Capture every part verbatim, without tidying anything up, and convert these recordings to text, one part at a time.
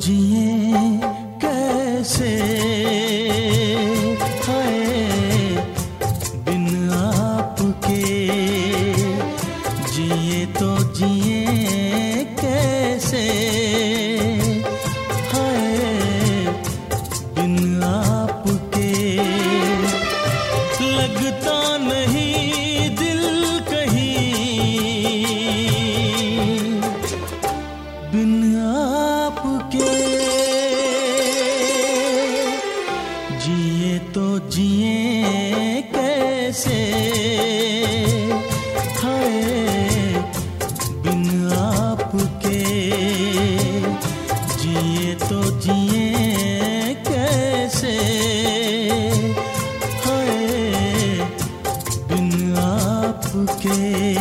जिए कैसे, हाय बिन आपके, जिए तो जिए कैसे, हाय बिन आपके। लगता नहीं दिल कहीं बिन आपके, जिए तो जिए कैसे, हाय बिन आपके, जिए तो जिए कैसे, हाय बिन आपके।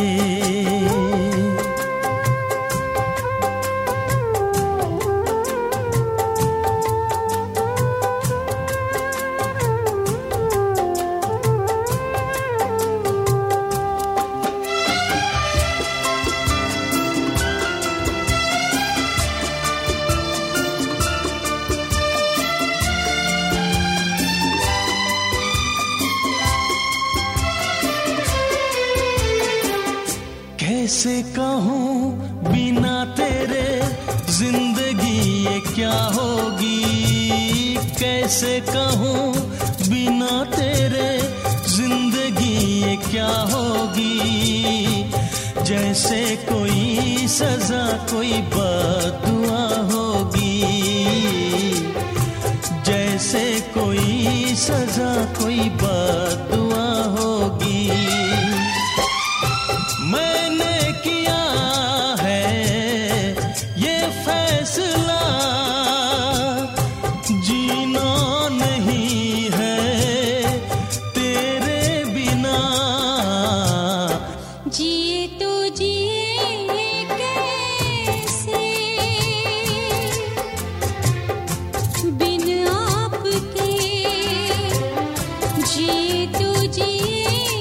कैसे कहूँ बिना तेरे जिंदगी ये क्या होगी, कैसे कहूँ बिना तेरे जिंदगी ये क्या होगी। जैसे कोई सजा कोई बददुआ होगी, जैसे कोई सजा कोई बददुआ होगी। मैंने किया है ये फैसला, जीना नहीं है तेरे बिना। जिए तो जिए कैसे बिन आपके, जिए तो जिए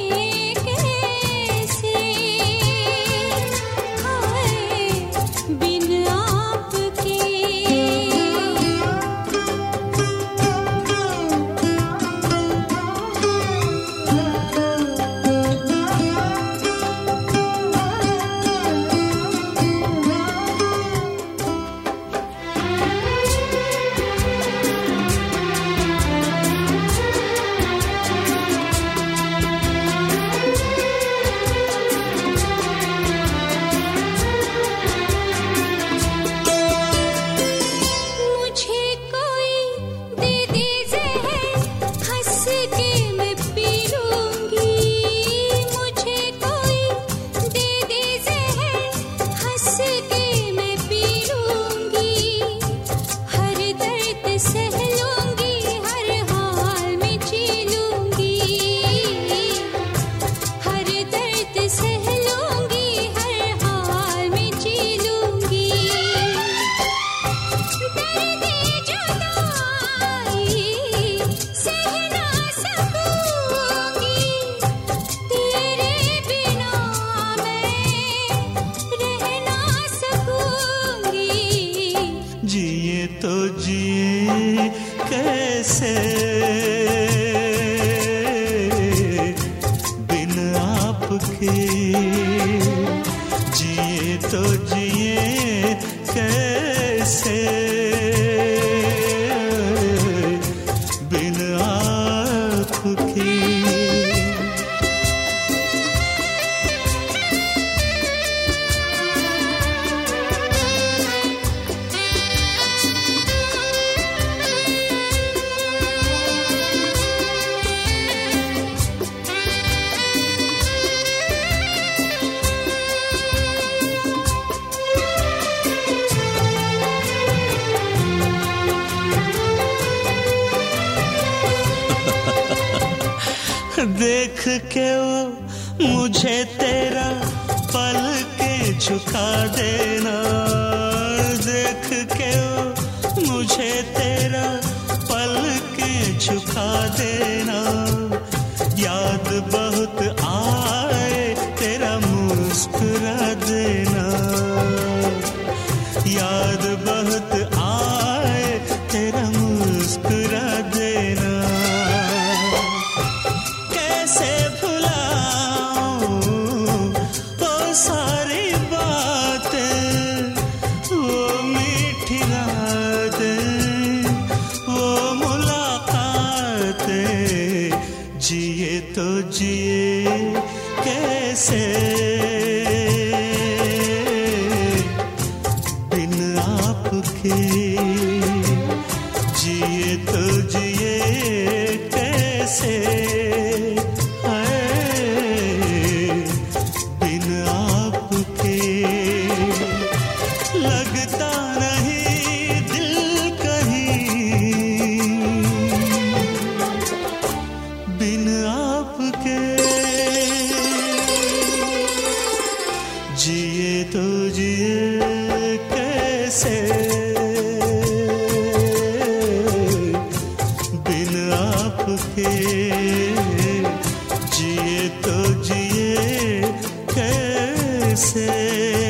तो जिए कैसे बिन आपके, जिए तो जिए कैसे बिन आपके। देख के वो मुझे तेरा पल के झुका देना, देख के वो मुझे तेरा पल के झुका देना। याद बहुत आए तेरा मुस्कुरा देना, याद बहुत आए जिए कैसे बिन आपके, जिए तो जिए कैसे बिन आपके। लगता नहीं दिल कहीं बिन आपके, जिए तो जिए कैसे बिन आपके, जिए तो जिए कैसे।